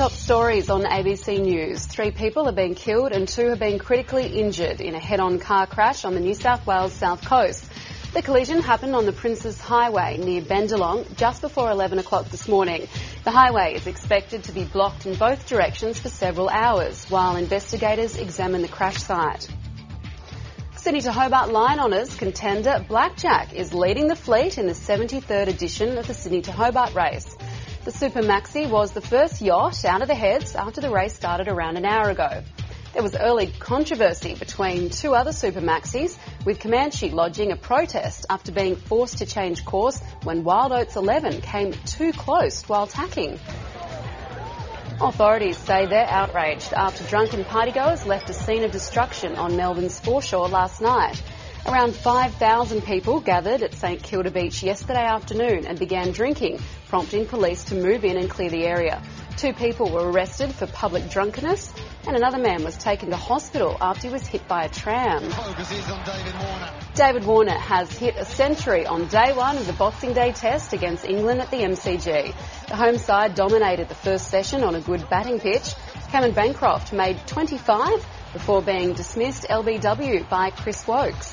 top stories on ABC News. 3 people have been killed and 2 have been critically injured in a head-on car crash on the New South Wales south coast. The collision happened on the Princes Highway near Bendalong just before 11 o'clock this morning. The highway is expected to be blocked in both directions for several hours while investigators examine the crash site. Sydney to Hobart Line Honours contender Blackjack is leading the fleet in the 73rd edition of the Sydney to Hobart race. The Super Maxi was the first yacht out of the heads after the race started around an hour ago. There was early controversy between 2 other Super Maxis, with Comanche lodging a protest after being forced to change course when Wild Oats 11 came too close while tacking. Authorities say they're outraged after drunken partygoers left a scene of destruction on Melbourne's foreshore last night. Around 5,000 people gathered at St Kilda Beach yesterday afternoon and began drinking, prompting police to move in and clear the area. 2 people were arrested for public drunkenness and another man was taken to hospital after he was hit by a tram. David Warner has hit a century on day 1 of the Boxing Day test against England at the MCG. The home side dominated the first session on a good batting pitch. Cameron Bancroft made 25 before being dismissed LBW by Chris Wokes.